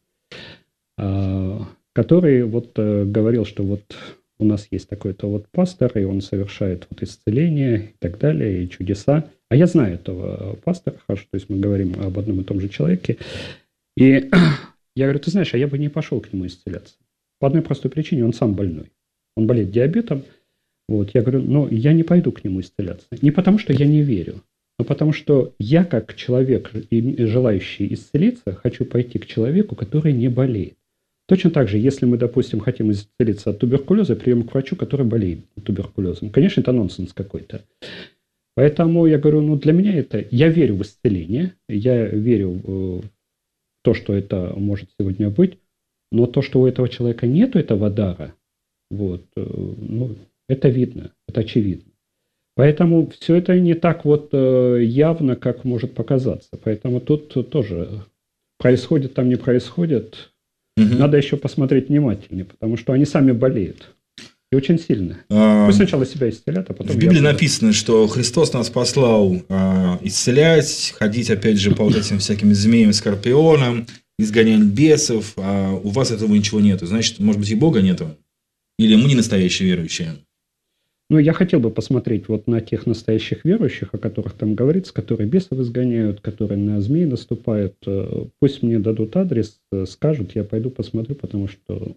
который вот говорил, что вот у нас есть такой-то вот пастор, и он совершает вот исцеление и так далее, и чудеса. А я знаю этого пастора, хорошо, то есть мы говорим об одном и том же человеке. И я говорю, ты знаешь, а я бы не пошел к нему исцеляться. По одной простой причине, он сам больной. Он болеет диабетом. Вот, я говорю, но я не пойду к нему исцеляться. Не потому, что я не верю, но потому, что я, как человек, желающий исцелиться, хочу пойти к человеку, который не болеет. Точно так же, если мы, допустим, хотим исцелиться от туберкулеза, придем к врачу, который болеет туберкулезом. Конечно, это нонсенс какой-то. Поэтому я говорю, для меня это... Я верю в исцеление, я верю в то, что это может сегодня быть, но то, что у этого человека нету этого дара, вот, это видно, это очевидно. Поэтому все это не так вот явно, как может показаться. Поэтому тут тоже происходит, там не происходит. Надо еще посмотреть внимательнее, потому что они сами болеют. И очень сильно. Пусть сначала себя исцелят, а потом... В Библии написано, что Христос нас послал исцелять, ходить, опять же, по вот этим всяким змеям, скорпионам, изгонять бесов, а у вас этого ничего нету. Значит, может быть, и Бога нету? Или мы не настоящие верующие? Я хотел бы посмотреть вот на тех настоящих верующих, о которых там говорится, которые бесов изгоняют, которые на змеи наступают. Пусть мне дадут адрес, скажут, я пойду посмотрю, потому что,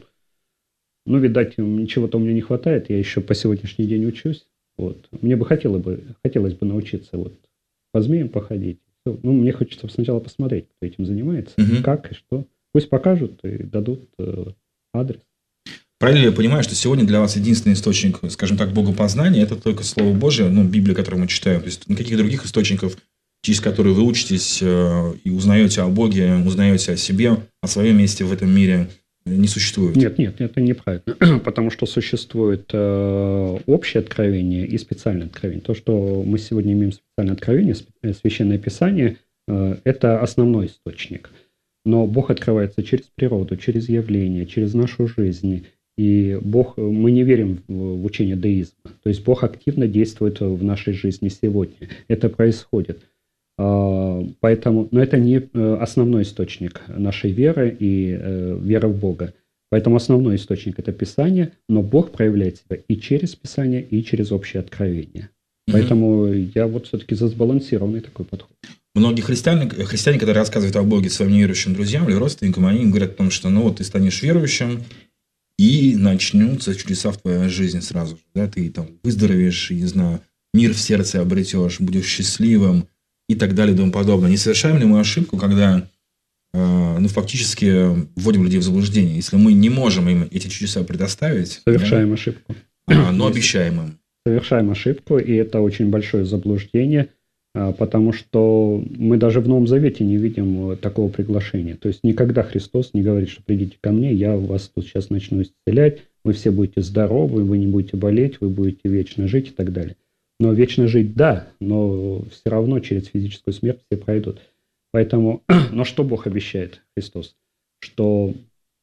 видать, ничего-то у меня не хватает, я еще по сегодняшний день учусь. Вот. Мне бы хотелось бы научиться вот по змеям походить. Мне хочется сначала посмотреть, кто этим занимается, как и что. Пусть покажут и дадут адрес. Правильно я понимаю, что сегодня для вас единственный источник, скажем так, богопознания – это только Слово Божие, Библия, которую мы читаем. То есть, никаких других источников, через которые вы учитесь и узнаете о Боге, узнаете о себе, о своем месте в этом мире, не существует. Нет, это неправильно. Потому что существует общее откровение и специальное откровение. То, что мы сегодня имеем специальное откровение, Священное Писание – это основной источник. Но Бог открывается через природу, через явление, через нашу жизнь. И Бог, мы не верим в учение деизма. То есть Бог активно действует в нашей жизни сегодня. Это происходит. Поэтому, но это не основной источник нашей веры и веры в Бога. Поэтому основной источник – это Писание, но Бог проявляет себя и через Писание, и через общее откровение. Поэтому я вот все-таки за сбалансированный такой подход. Многие христиане, которые рассказывают о Боге своим неверующим друзьям или родственникам, они говорят о том, что ты станешь верующим, и начнутся чудеса в твоей жизни сразу же. Да? Ты там выздоровеешь, не знаю, мир в сердце обретешь, будешь счастливым. и так далее и тому подобное. Не совершаем ли мы ошибку, когда фактически вводим людей в заблуждение, если мы не можем им эти чудеса предоставить? Совершаем ошибку. Но обещаем им. Совершаем ошибку, и это очень большое заблуждение, потому что мы даже в Новом Завете не видим такого приглашения. То есть никогда Христос не говорит, что придите ко мне, я вас тут сейчас начну исцелять, вы все будете здоровы, вы не будете болеть, вы будете вечно жить и так далее. Но вечно жить, да, но все равно через физическую смерть все пройдут. Поэтому, но что Бог обещает, Христос? Что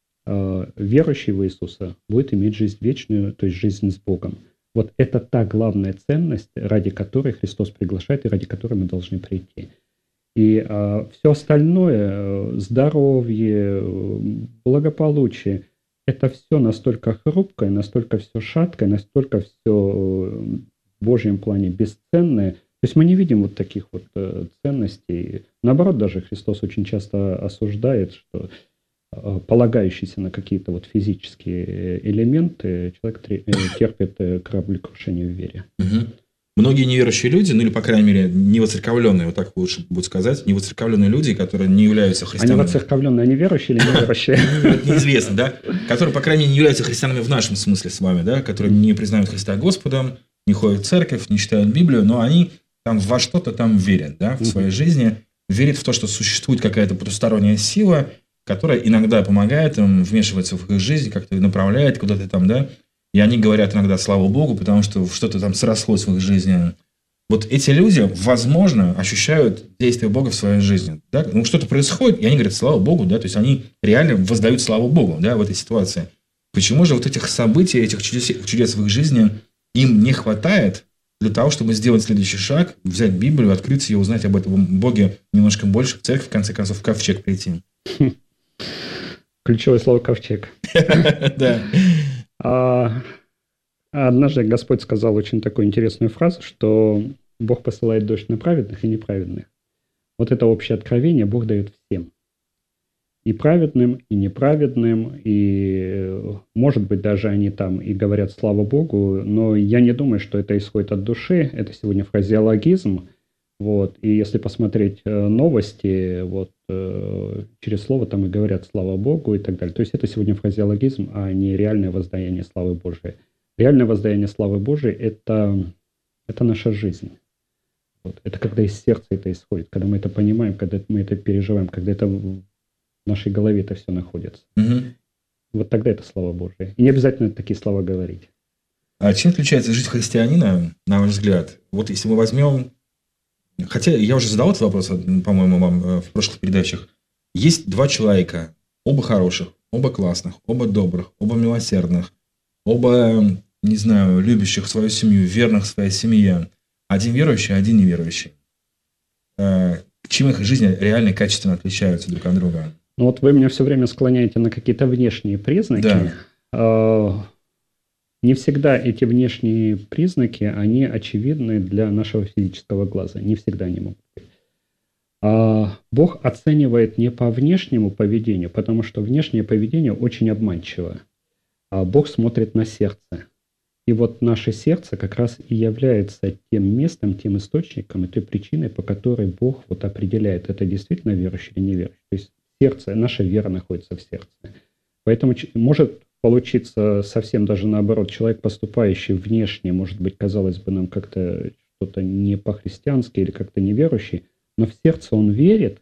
верующий в Иисуса будет иметь жизнь вечную, то есть жизнь с Богом. Вот это та главная ценность, ради которой Христос приглашает и ради которой мы должны прийти. И все остальное, здоровье, благополучие, это все настолько хрупкое, настолько все шаткое, настолько все в Божьем плане бесценное. То есть мы не видим вот таких вот ценностей. Наоборот, даже Христос очень часто осуждает, что полагающийся на какие-то вот физические элементы, человек терпит кораблекрушение в вере. Угу. Многие неверующие люди, ну или, по крайней мере, невоцерковленные, вот так лучше будет сказать, невоцерковленные люди, которые не являются христианами. Они воцерковленные, они верующие или неверующие? Это неизвестно, да? Которые, по крайней мере, не являются христианами в нашем смысле с вами, да? Которые не признают Христа Господом, не ходят в церковь, не читают Библию, но они там во что-то там верят, да, в своей жизни, верят в то, что существует какая-то потусторонняя сила, которая иногда помогает им вмешиваться в их жизнь, как-то направляет куда-то там, да, и они говорят иногда слава Богу, потому что что-то там срослось в их жизни. Вот эти люди, возможно, ощущают действие Бога в своей жизни, да, ну что-то происходит, и они говорят слава Богу, да, то есть они реально воздают славу Богу, да, в этой ситуации. Почему же вот этих событий, этих чудес в их жизни им не хватает для того, чтобы сделать следующий шаг, взять Библию, открыть ее, узнать об этом Боге немножко больше, в церковь, в конце концов, в ковчег прийти? Ключевое слово «ковчег». Да. Однажды Господь сказал очень такую интересную фразу, что Бог посылает дождь на праведных и неправедных. Вот это общее откровение Бог дает всем. И праведным, и неправедным, и, может быть, даже они там и говорят «слава Богу», но я не думаю, что это исходит от души, это сегодня фразеологизм. Вот. И если посмотреть новости, вот, через слово там и говорят «слава Богу» и так далее. То есть это сегодня фразеологизм, а не реальное воздаяние славы Божией. Реальное воздаяние славы Божией – это наша жизнь. Вот. Это когда из сердца это исходит, когда мы это понимаем, когда мы это переживаем, когда это в нашей голове это все находится. Угу. Вот тогда это слава Божия. И не обязательно такие слова говорить. А чем отличается жизнь христианина, на ваш взгляд? Вот если мы возьмем... Хотя я уже задал этот вопрос, по-моему, вам в прошлых передачах. Есть два человека, оба хороших, оба классных, оба добрых, оба милосердных, оба, не знаю, любящих свою семью, верных своей семье. Один верующий, один неверующий. Чем их жизни реально качественно отличаются друг от друга? Ну вот вы меня все время склоняете на какие-то внешние признаки. Да. Не всегда эти внешние признаки, они очевидны для нашего физического глаза. Не всегда они могут быть. Бог оценивает не по внешнему поведению, потому что внешнее поведение очень обманчиво. Бог смотрит на сердце. И вот наше сердце как раз и является тем местом, тем источником и той причиной, по которой Бог вот определяет, это действительно верующий или неверующий. То есть сердце, наша вера находится в сердце. Поэтому может получиться совсем даже наоборот. Человек, поступающий внешне, может быть, казалось бы, нам как-то что-то не по-христиански или как-то неверующий, но в сердце он верит,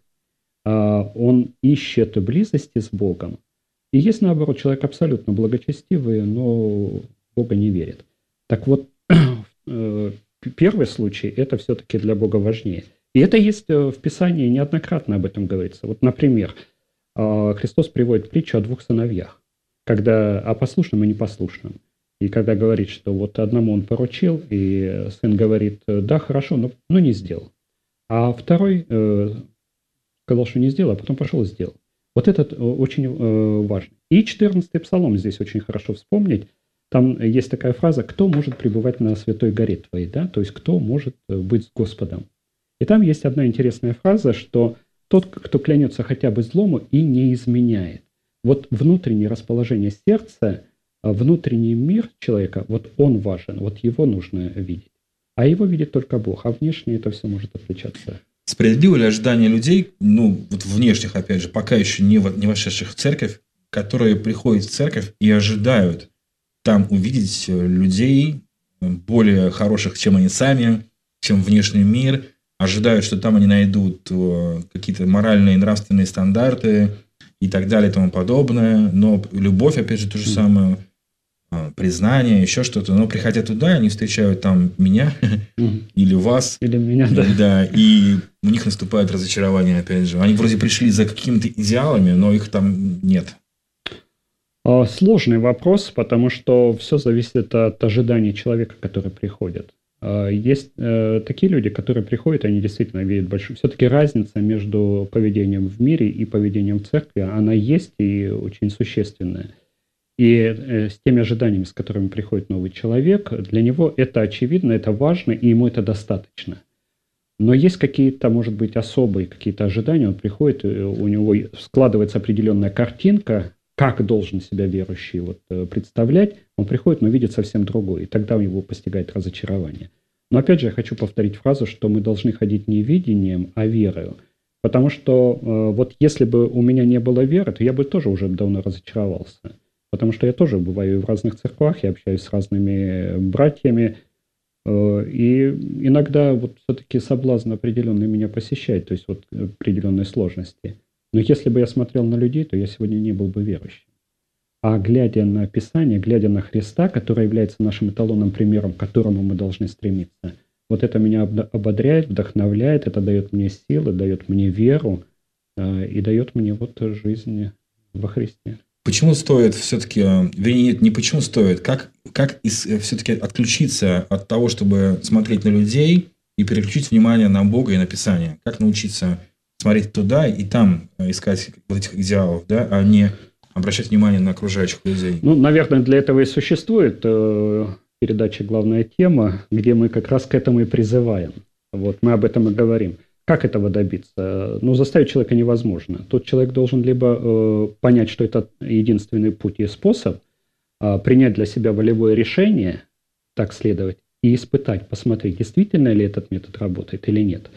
он ищет близости с Богом. И есть, наоборот, человек абсолютно благочестивый, но в Бога не верит. Так вот, первый случай, это все-таки для Бога важнее. И это есть в Писании, неоднократно об этом говорится. Вот, например, Христос приводит притчу о двух сыновьях, когда о послушном и непослушном. И когда говорит, что вот одному он поручил, и сын говорит, да, хорошо, но не сделал. А второй сказал, что не сделал, а потом пошел и сделал. Вот это очень важно. И 14-й псалом здесь очень хорошо вспомнить. Там есть такая фраза, кто может пребывать на святой горе твоей, да? То есть кто может быть с Господом. И там есть одна интересная фраза, что тот, кто клянется хотя бы злому и не изменяет. Вот внутреннее расположение сердца, внутренний мир человека, вот он важен, вот его нужно видеть. А его видит только Бог, а внешне это все может отличаться. Справедливо ли ожидание людей, вот внешних, опять же, пока еще не вошедших в церковь, которые приходят в церковь и ожидают там увидеть людей более хороших, чем они сами, чем внешний мир, ожидают, что там они найдут какие-то моральные и нравственные стандарты и так далее и тому подобное. Но любовь, опять же, то же самое, признание, еще что-то. Но приходя туда, они встречают там меня или вас. Или меня, да. Да, и у них наступает разочарование, опять же. Они вроде пришли за какими-то идеалами, но их там нет. Сложный вопрос, потому что все зависит от ожиданий человека, который приходит. Есть такие люди, которые приходят, они действительно видят большую... Все-таки разница между поведением в мире и поведением в церкви, она есть и очень существенная. И с теми ожиданиями, с которыми приходит новый человек, для него это очевидно, это важно, и ему это достаточно. Но есть какие-то, может быть, особые какие-то ожидания, он приходит, у него складывается определенная картинка, как должен себя верующий представлять, он приходит, но видит совсем другое, и тогда его постигает разочарование. Но опять же, я хочу повторить фразу, что мы должны ходить не видением, а верою. Потому что если бы у меня не было веры, то я бы тоже уже давно разочаровался. Потому что я тоже бываю в разных церквах, я общаюсь с разными братьями, и иногда все-таки соблазн определенный меня посещает, то есть определенные сложности. Но если бы я смотрел на людей, то я сегодня не был бы верующим. А глядя на Писание, глядя на Христа, который является нашим эталонным примером, к которому мы должны стремиться, это меня ободряет, вдохновляет, это дает мне силы, дает мне веру и дает мне жизнь во Христе. Почему стоит все-таки, вернее, не почему стоит, как все-таки отключиться от того, чтобы смотреть на людей и переключить внимание на Бога и на Писание? Как научиться смотреть туда и там искать этих идеалов, да, а не обращать внимание на окружающих людей? Наверное, для этого и существует передача «Главная тема», где мы как раз к этому и призываем. Мы об этом и говорим. Как этого добиться? Заставить человека невозможно. Тот человек должен либо понять, что это единственный путь и способ, принять для себя волевое решение, так следовать, и испытать, посмотреть, действительно ли этот метод работает или нет.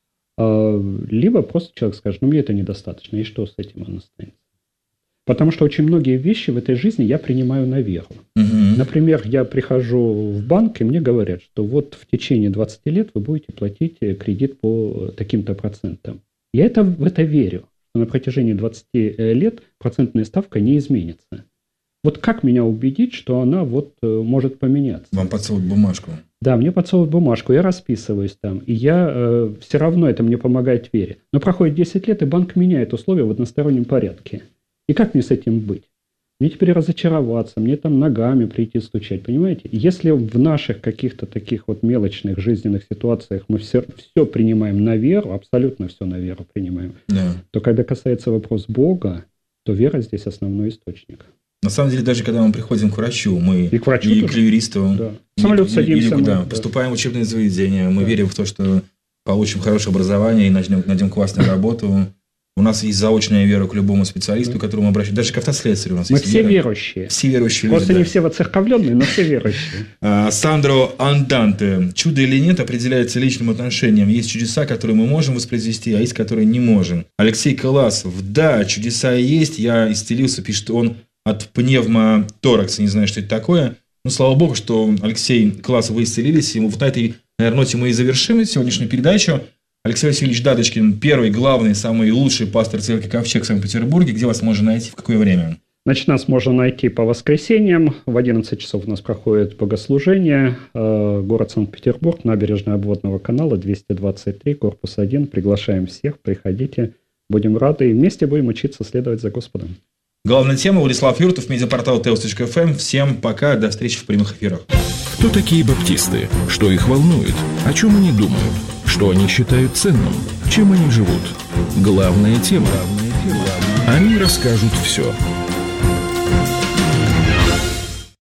Либо просто человек скажет, мне это недостаточно, и что с этим он останется? Потому что очень многие вещи в этой жизни я принимаю на веру. Например, я прихожу в банк, и мне говорят, что в течение 20 лет вы будете платить кредит по таким-то процентам. Я в это верю, что на протяжении 20 лет процентная ставка не изменится. Как меня убедить, что она может поменяться? Вам подсовывают бумажку. Да, мне подсовывают бумажку, я расписываюсь там, и я все равно это мне помогает в вере. Но проходит 10 лет, и банк меняет условия в одностороннем порядке. И как мне с этим быть? Мне теперь разочароваться, мне там ногами прийти стучать, понимаете? Если в наших каких-то таких мелочных жизненных ситуациях мы все принимаем на веру, абсолютно все на веру принимаем, то когда касается вопроса Бога, то вера здесь основной источник. На самом деле, даже когда мы приходим к врачу, мы и к юристу, поступаем в учебное заведение, мы верим в то, что получим хорошее образование и найдем классную работу. У нас есть заочная вера к любому специалисту, к которому обращаются. Даже к автослесарю у нас есть вера. Мы все верующие. Все верующие люди. Просто не все воцерковленные, но все верующие. Сандро Анданте. Чудо или нет определяется личным отношением. Есть чудеса, которые мы можем воспроизвести, а есть, которые не можем. Алексей Коласов. Да, чудеса есть. Я исцелился, пишет он, от пневмоторакса. Не знаю, что это такое. Слава Богу, что Алексей Коласов, вы исцелились. И на этой, наверное, ноте мы и завершим сегодняшнюю передачу. Алексей Васильевич Дадочкин, первый, главный, самый лучший пастор церкви Ковчег в Санкт-Петербурге. Где вас можно найти, в какое время? Нас можно найти по воскресеньям. В 11 часов у нас проходит богослужение. Город Санкт-Петербург, набережная обводного канала, 223, корпус 1. Приглашаем всех, приходите. Будем рады и вместе будем учиться следовать за Господом. Главная тема. Владислав Юртов, медиапортал teos.fm. Всем пока, до встречи в прямых эфирах. Кто такие баптисты? Что их волнует? О чем они думают? Что они считают ценным? Чем они живут? Главная тема. Они расскажут все.